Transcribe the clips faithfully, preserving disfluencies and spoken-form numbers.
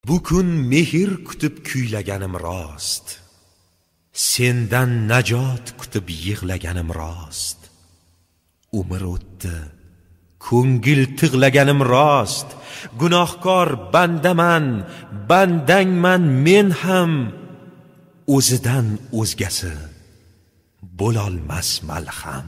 Bu kun mehr kutib kuylaganim rost, sendan najot kutib yig'laganim rost. Umr o'tdi, ko'ngil tig'laganim rost. Gunohkor bandaman, bandangman men ham. O'zidan o'zgasi bo'lolmas malham.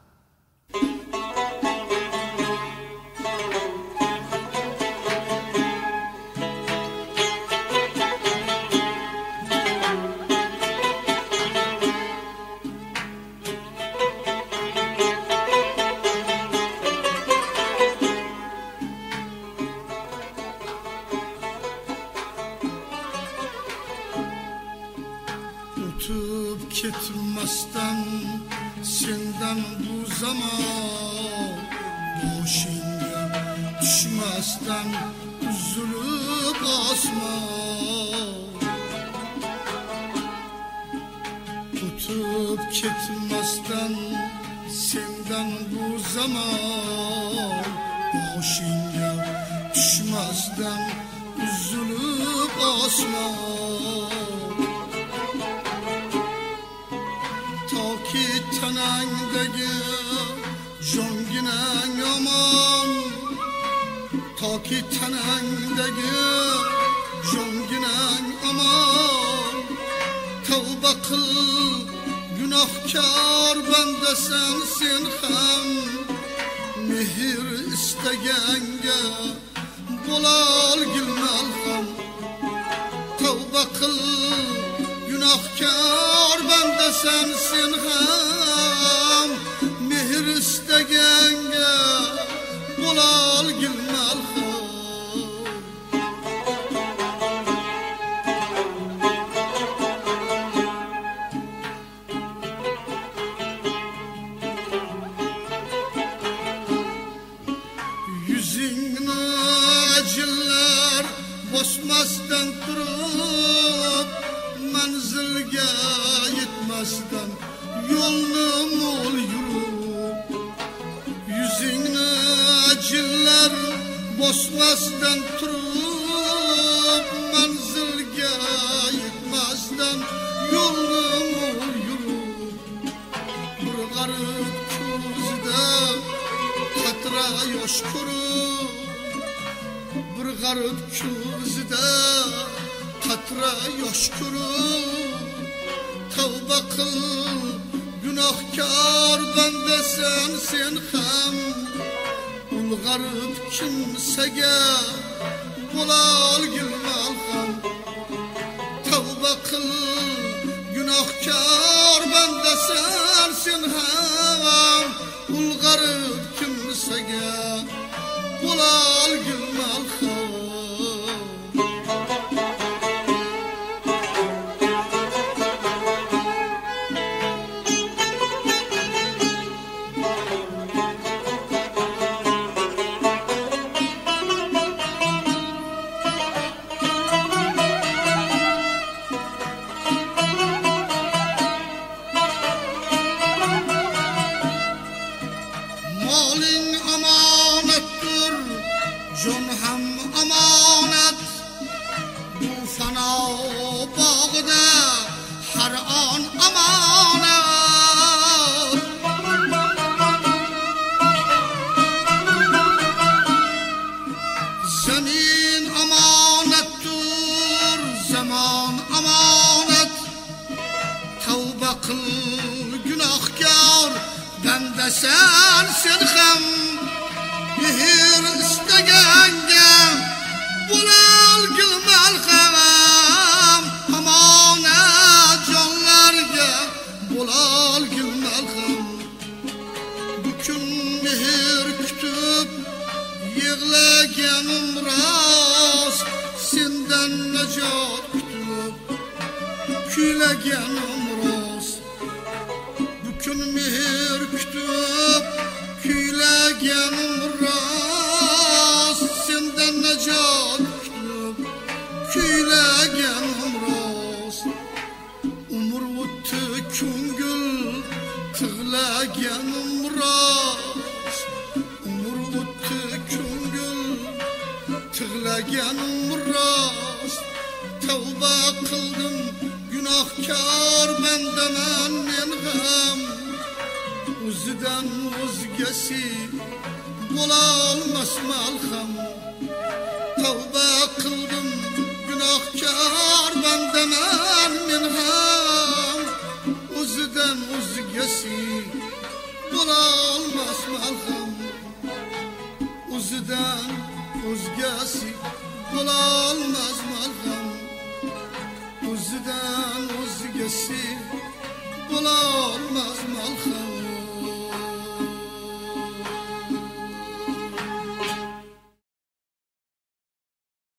O'tib ketmasdan sendan bu zamon, boshingga tushmasdan uzilib osmon. O'tib ketmasdan sendan bu zamon, boshingga tushmasdan uzilib osmon. Toki tanangdagi jonginang yomon, toki tanangdagi jonginang amon. Tavba qil, gunohkor bandasan sen ham. Mehr istaganga bo'lolgil malham. Tavba qil, gunohkor bandasan sen ham. Mehr istaganga bo'lolgil malham. Yuzingni ajinlar bosmasdan turib, manzilga yetmasdan yo'lni mo'l yurib. Yuzingni ajinlar bosmasdan turib, manzilga yetmasdan yo'lni mo'l yurib. Bir g'arib ko'zida qatra yosh ko'rib, bir g'arib ko'zida qatra yosh ko'rib. Tavba qil, gunohkor bandasan sen ham. Ulg'arib kimsaga bo'lolgil malham. Tavba qil, gunohkor bandasan sen ham. Ulg'arib kimsaga bo'lolgil malham. Moling omonatdir, jon ham omonat. Bu fano bog'ida har on omonat. Zamin omonatdir, zamon omonat. Tavba qil, gunohkor bandasan sen ham. Mehr istaganga bo'lolgil malham. Omonat jonlarga bo'lolgil malham. Bu kun mehr kutib yig'laganim rost, sendan najot kutib kuylaganim rost. Bu kun mehr kutib kuylaganim rost, sendan najot kutib kuylaganim rost. Umr o'tdi, ko'ngil tig'laganim rost. Umr o'tdi, ko'ngil tig'laganim rost. o'zgasi bo'lolmas malham. Tavba qildim, gunohkor bandaman men ham. O'zidan o'zgasi bo'lolmas malham. O'zidan o'zgasi bo'lolmas malham. O'zidan o'zgasi bo'lolmas malham.